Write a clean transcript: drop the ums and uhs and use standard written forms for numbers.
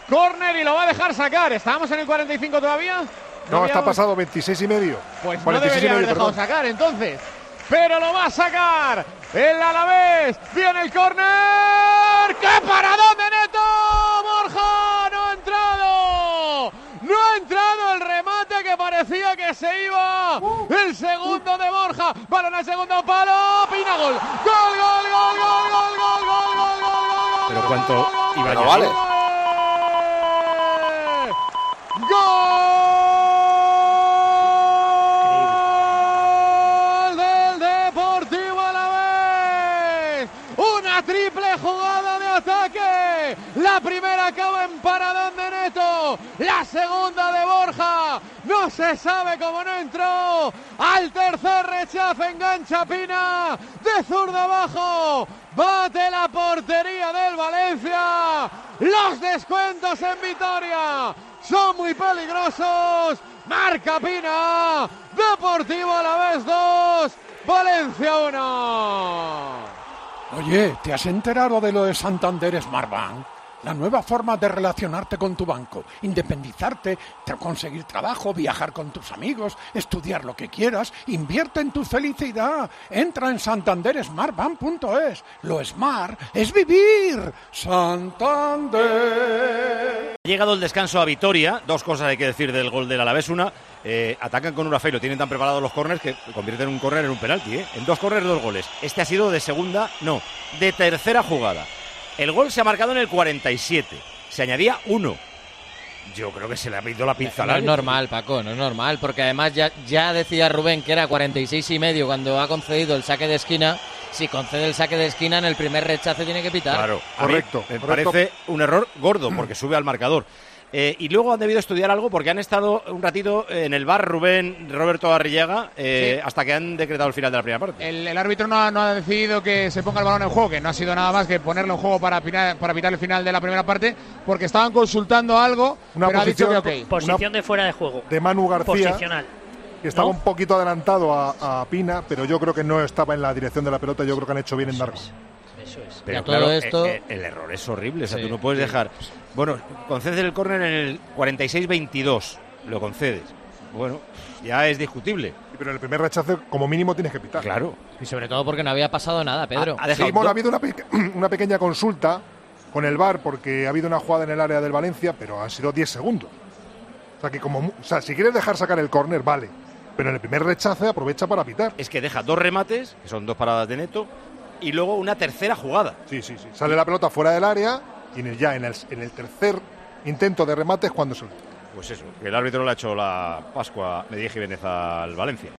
córner y lo va a dejar sacar. ¿Estábamos en el 45 todavía? No, está pasado 26 y medio. Pues no debería haber dejado sacar entonces. Pero lo va a sacar el Alavés. Viene el córner. ¡Qué paradón de Neto! ¡Borja! ¡No ha entrado! ¡No ha entrado el remate que parecía que se iba! El segundo de Borja. Balón al segundo palo. Pina, gol. ¡Gol, gol, gol, gol, gol, gol, gol, gol, gol! Pero cuánto iba no vale. ¡Gol! Triple jugada de ataque. La primera acaba en paradón de Neto. La segunda de Borja. No se sabe cómo no entró. Al tercer rechazo engancha Pina. De zurda abajo. Bate la portería del Valencia. Los descuentos en Vitoria son muy peligrosos. Marca Pina. Deportivo Alavés 2. Valencia 1. Oye, ¿te has enterado de lo de Santander Smartbank? La nueva forma de relacionarte con tu banco, independizarte, conseguir trabajo, viajar con tus amigos, estudiar lo que quieras, invierte en tu felicidad. Entra en santandersmartbank.es. Lo smart es vivir. Santander. Ha llegado el descanso a Vitoria. Dos cosas hay que decir del gol del Alavés. Una, atacan con una fe y lo tienen tan preparados los córners que convierten un córner en un penalti. En 2 córners, 2 goles. Este ha sido de segunda, no, de tercera jugada. El gol se ha marcado en el 47. Se añadía 1. Yo creo que se le ha pedido la pincelada. No es normal, Paco, no es normal, porque además ya decía Rubén que era 46 y medio cuando ha concedido el saque de esquina. Si concede el saque de esquina, en el primer rechace tiene que pitar. Claro, correcto. Me parece un error gordo porque sube al marcador. Y luego han debido estudiar algo porque han estado un ratito en el bar Roberto Arrillaga sí, hasta que han decretado el final de la primera parte. El árbitro no ha decidido que se ponga el balón en juego, que no ha sido nada más que ponerlo en juego para pitar el final de la primera parte, porque estaban consultando algo, pero ha dicho que ok. Posición de fuera de juego. De Manu García, posicional, que estaba un poquito adelantado a Pina, pero yo creo que no estaba en la dirección de la pelota. Yo creo que han hecho bien en dar. Eso es. Pero todo claro, esto... el error es horrible. O sea, sí, tú no puedes dejar... Bueno, concedes el córner en el 46-22. Lo concedes. Bueno, ya es discutible. Pero en el primer rechazo, como mínimo, tienes que pitar. Claro. Y sobre todo porque no había pasado nada, Pedro. Ha dejado ha habido una pequeña consulta con el VAR porque ha habido una jugada en el área del Valencia, pero han sido 10 segundos. O sea, que si quieres dejar sacar el córner, vale. Pero en el primer rechace aprovecha para pitar. Es que deja 2 remates, que son 2 paradas de Neto, y luego una tercera jugada. Sí. Sale la pelota fuera del área y en el tercer intento de remate es cuando se... Pues eso, que el árbitro le ha hecho la Pascua Medellín Jiménez al Valencia.